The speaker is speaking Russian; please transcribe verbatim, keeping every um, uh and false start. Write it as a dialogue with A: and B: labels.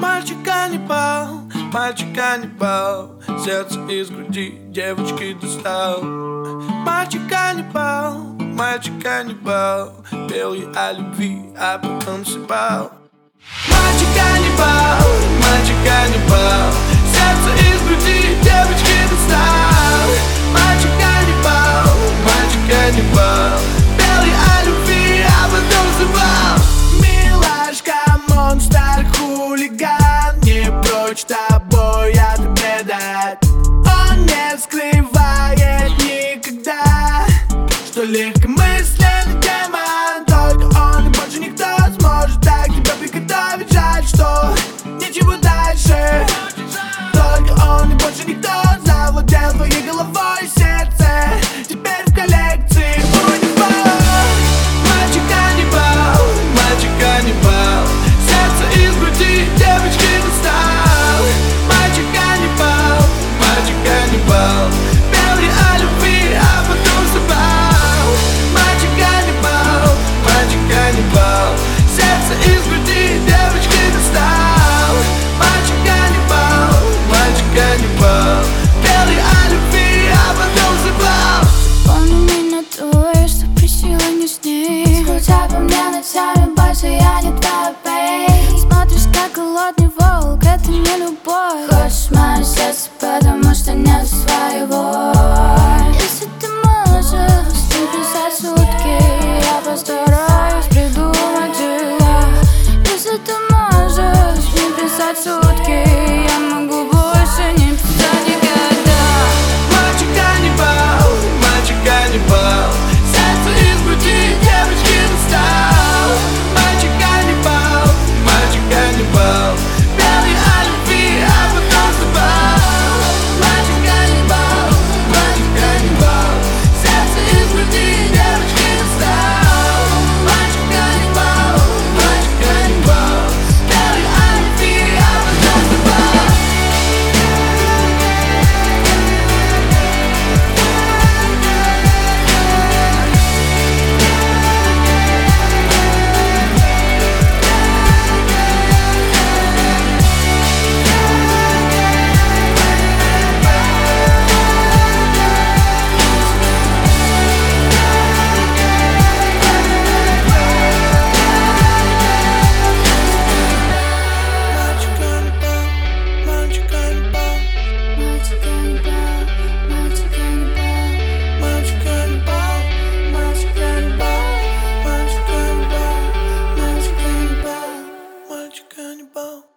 A: Мальчик-каннибал, мальчик-каннибал, сердце из груди девочки достал. Мальчик-каннибал, мальчик-каннибал, пел ей о любви, а потом съебал. Мальчик-каннибал, мальчик-каннибал, сердце из груди девочки достал. Мальчик-каннибал, мальчик-каннибал, пел ей о любви, а потом съебал. Милашка, монстр, хулиган, не прочь тобой отведать. Он не скрывает никогда, что легкомысленный демон. Только он и больше никто сможет так тебя приготовить. Жаль, что ничего дальше. Только он и больше никто завладел твоей головой и сердце. Теперь в коллекции будет бой. Мальчик-каннибал, мальчик-каннибал, сердце из груди девочки достал. Мальчик-каннибал, мальчик-каннибал, пел ей о любви, а потом съебал. Мальчик-каннибал, мальчик-каннибал, сердце из груди девочки достал. Мальчик-каннибал, мальчик-каннибал, пел ей о любви, а потом съебал.
B: Помни меня твой, что просила не с ней. Скучай по мне ночами, больше я не твоя, бей. Смотришь, как голодный волк, это не любовь. Хочешь мое сердце, потому что нет своего. Если ты можешь не писать сутки, я постараюсь придумать дела. Если ты можешь не писать сутки, я могу больше не писать никогда.
A: Мальчик-каннибал, мальчик-каннибал, сердце из груди девочки достал. Мальчик-каннибал, мальчик-каннибал, пел ей о любви, а потом съебал. Мальчик-каннибал, мальчик-каннибал, сердце из груди девочки достал. Мальчик-каннибал, мальчик-каннибал, пел ей о любви, а потом съебал. Мальчик-каннибал, мальчик-каннибал, мальчик-каннибал, мальчик-каннибал, мальчик-каннибал, мальчик-каннибал, мальчик-каннибал, мальчик-каннибал.